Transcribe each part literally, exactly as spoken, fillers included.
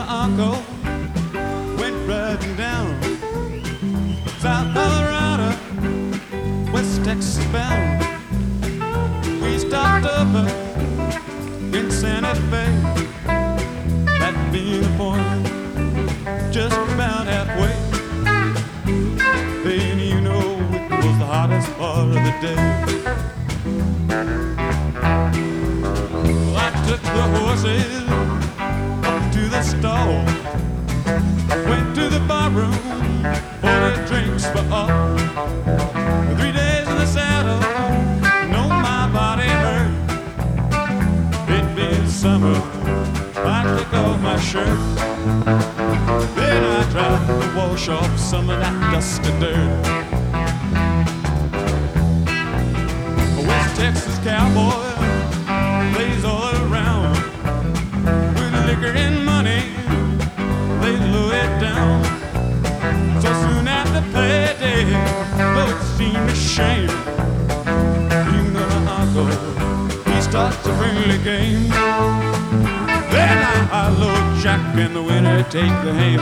my uncle went riding down South Colorado, West Texas bound. We stopped up in Santa Fe, that being the point, just about halfway. And you know it was the hottest part of the day. Well, I took the horses up to the stall, went to the barroom, ordered drinks for all. Three days in the saddle, know my body hurt. It being summer, I took off my shirt. Then I tried to wash off some of that dust and dirt. A West Texas cowboy plays all around. With liquor and money, they load it down. So soon after payday, though it seemed a shame, you know my uncle, he starts a friendly game. Then I, I load Jack and the winner take the hand.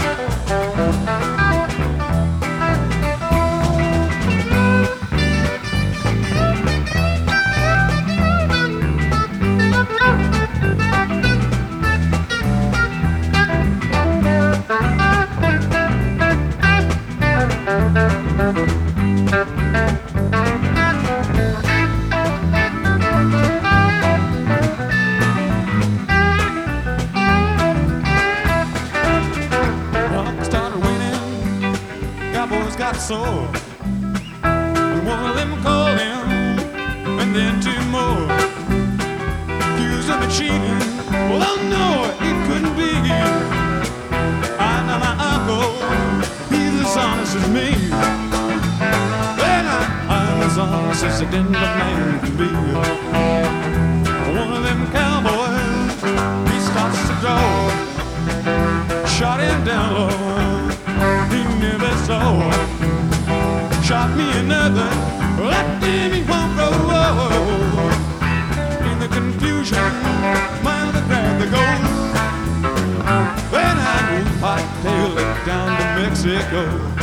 Soul. And one of them called him, and then two more. Accused him of cheating. Well, oh no, it couldn't be. I know my uncle, he's as honest as me. And I, I'm as honest as a den of man can be. One of them cowboys, he starts to draw. Shot him down low, he never saw. Shot me another, that did me one row. In the confusion, my other grabbed the gold. Then I hightailed it down to Mexico.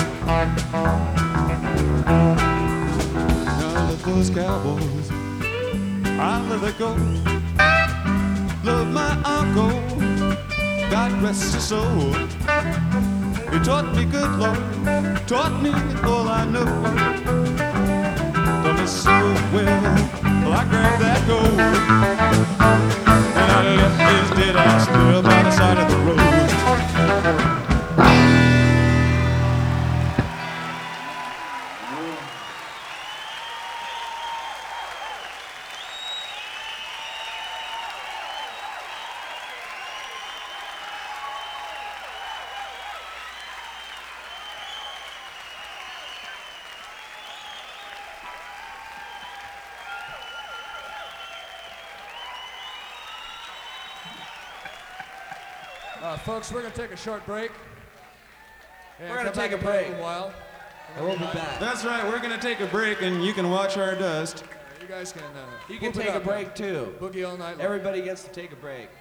Now I love those cowboys, I love the gold. Love my uncle, God rest his soul. He taught me good, Lord, taught me all I know. Taught me so well, well I grabbed that gold. And I left his dead ass there by the side of the road. Uh, folks, we're going to take a short break. We're going to take a break. A while. And we'll be back. That's right, we're going to take a break and you can watch our dust. Uh, you guys can... Uh, you can take a break too. Boogie all night long. Everybody gets to take a break.